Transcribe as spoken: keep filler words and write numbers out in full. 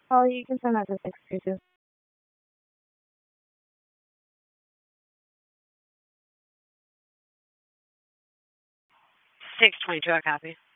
Oh, you can send that to six two two. six twenty-two, I copy.